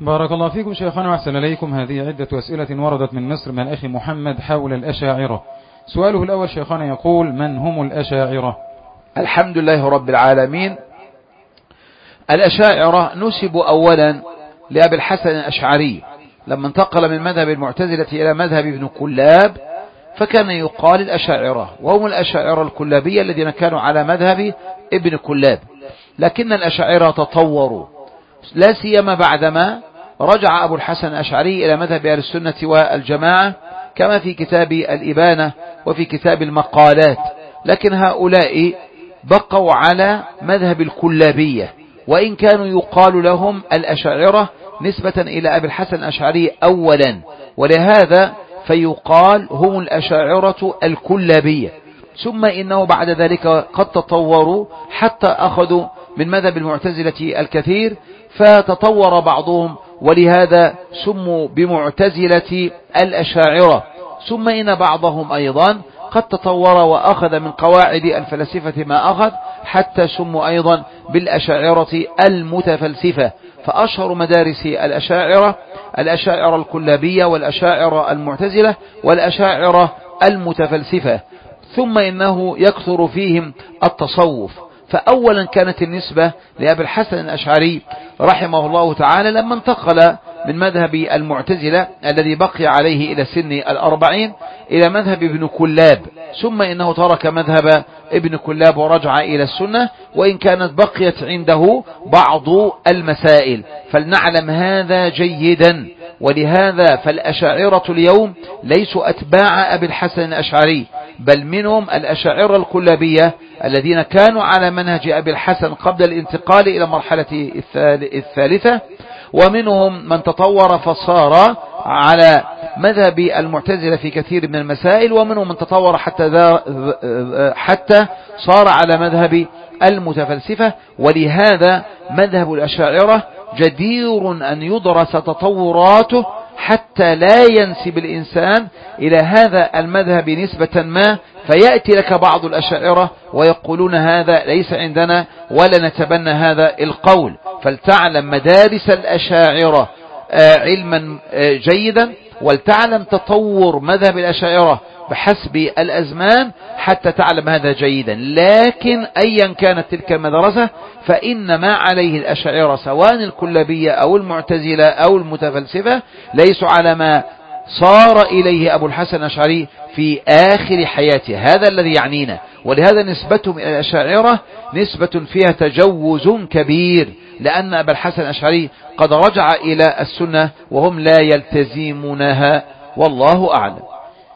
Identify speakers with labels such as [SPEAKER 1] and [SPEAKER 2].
[SPEAKER 1] بارك الله فيكم شيخنا وأحسن إليكم. هذه عدة أسئلة وردت من مصر من الأخ محمد حول الأشاعرة. سؤاله الأول شيخنا يقول: من هم الأشاعرة؟
[SPEAKER 2] الحمد لله رب العالمين. الأشاعرة نسبوا أولا لأبي الحسن الأشعري لما انتقل من مذهب المعتزلة إلى مذهب ابن كلاب، فكان يقال الأشاعرة، وهم الأشاعرة الكلابية الذين كانوا على مذهب ابن كلاب. لكن الأشاعرة تطوروا، لا سيما بعدما رجع أبو الحسن الأشعري إلى مذهب أهل السنة والجماعة كما في كتاب الإبانة وفي كتاب المقالات. لكن هؤلاء بقوا على مذهب الكلابية، وإن كانوا يقال لهم الأشاعرة نسبة إلى أبي الحسن الأشعري أولا، ولهذا فيقال هم الأشاعرة الكلابية. ثم إنه بعد ذلك قد تطوروا حتى أخذوا من مذهب المعتزلة الكثير، فتطور بعضهم ولهذا سموا بمعتزلة الأشاعرة. ثم إن بعضهم أيضا قد تطور وأخذ من قواعد الفلسفة ما أخذ حتى سموا أيضا بالأشاعرة المتفلسفة. فأشهر مدارس الأشاعرة الكلابية والأشاعرة المعتزلة والأشاعرة المتفلسفة. ثم إنه يكثر فيهم التصوف. فأولا كانت النسبة لأبي الحسن الأشعري رحمه الله تعالى لما انتقل من مذهب المعتزلة الذي بقي عليه إلى سن 40 إلى مذهب ابن كلاب، ثم إنه ترك مذهب ابن كلاب ورجع إلى السنة، وإن كانت بقيت عنده بعض المسائل. فلنعلم هذا جيدا. ولهذا فالأشاعرة اليوم ليسوا أتباع أبي الحسن الأشعري، بل منهم الأشاعرة الكلابية الذين كانوا على منهج أبي الحسن قبل الانتقال إلى مرحلة الثالثة، ومنهم من تطور فصار على مذهب المعتزلة في كثير من المسائل، ومنهم من تطور حتى صار على مذهب المتفلسفة. ولهذا مذهب الأشاعرة جدير أن يدرس تطوراته حتى لا ينسب الإنسان إلى هذا المذهب نسبة ما، فيأتي لك بعض الأشاعرة ويقولون هذا ليس عندنا ولا نتبنى هذا القول. فلتعلم مدارس الأشاعرة علما جيدا، ولتعلم تطور مذهب الأشاعرة بحسب الأزمان حتى تعلم هذا جيدا. لكن أيا كانت تلك المدرسة فإن ما عليه الأشاعرة سواء الكلابية أو المعتزلة أو المتفلسفة ليسوا على ما صار إليه أبو الحسن الأشعري في آخر حياته. هذا الذي يعنينا. ولهذا نسبتهم إلى الأشاعرة نسبة فيها تجوز كبير، لأن أبا الحسن الأشعري قد رجع إلى السنة وهم لا يلتزمونها، والله أعلم.